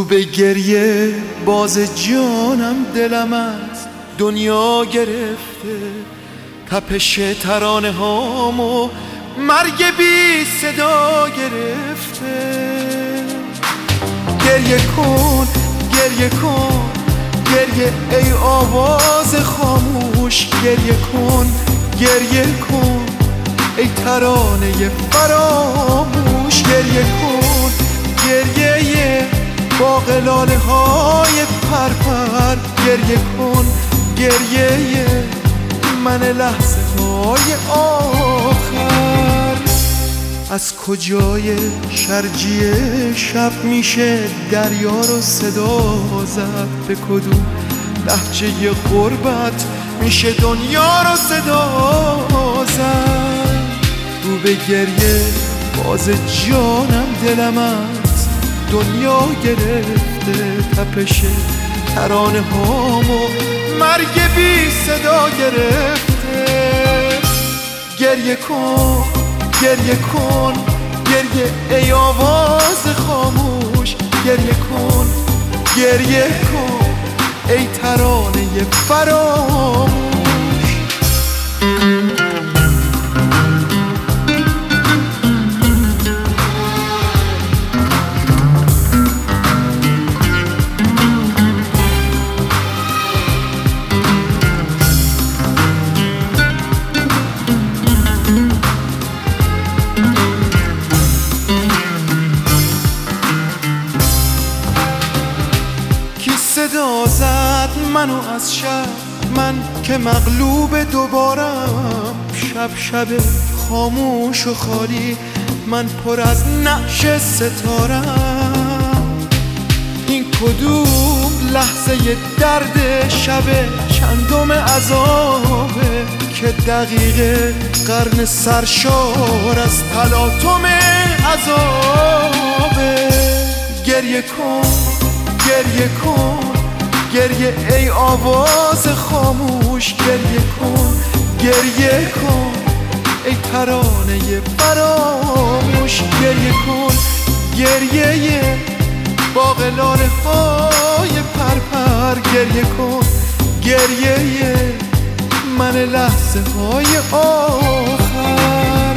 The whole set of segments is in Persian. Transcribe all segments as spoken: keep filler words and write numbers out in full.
به گریه باز جانم دلم از دنیا گرفته، تپش ترانه هامو مرگ بی صدا گرفته. گریه کن گریه کن گریه ای آواز خاموش، گریه کن گریه کن ای ترانه فراموش، گریه کن گریه باغ های پرپر، گریه کن گریه من لحظه های آخر. از کجای شرجی شب میشه دریا رو صدا زد، به کدوم لهجه غربت میشه دنیا رو صدا زد. رو به گریه باز جانم دلم از دنیا گرفته، تپش ترانه هامو مرگ بی صدا گرفته. گریه کن گریه کن گریه ای آواز خاموش، گریه کن گریه کن ای ترانه فراموش. صدا زد منو از شب، من که مغلوب دوبارم، شب شب خاموش و خالی، من پر از نعش ستارم. این کدوم لحظه درد شب چندم عذابه که دقیقه قرن سرشار از تلاطم عذابه. گریه کن گریه کن گریه ای آواز خاموش، گریه کن گریه کن ای ترانه فراموش، گریه کن گریه باغ لاله های پرپر، گریه کن گریه من لحظه های آخر.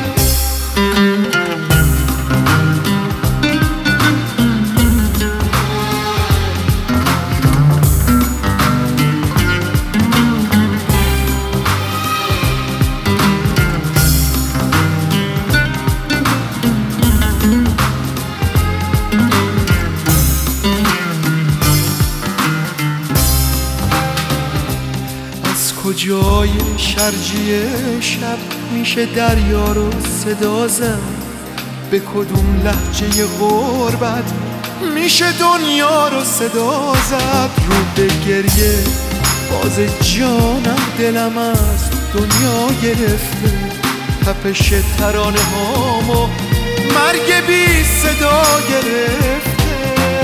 کجای شرجی شب میشه دریا رو صدا زد، به کدوم لهجه غربت میشه دنیا رو صدا زد. رو به گریه باز جانم دلم از دنیا گرفته، تپش ترانه هامو مرگ بی صدا گرفته.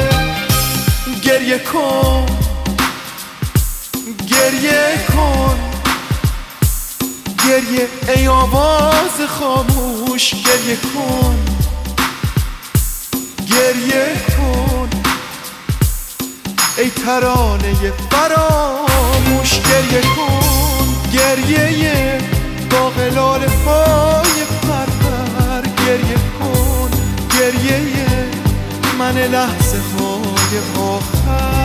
گریه کن گریه کن گریه ای آواز خاموش، گریه کن گریه کن ای ترانه فراموش، گریه کن گریه باغ لاله های پرپر، گریه کن گریه من لحظه های آخر.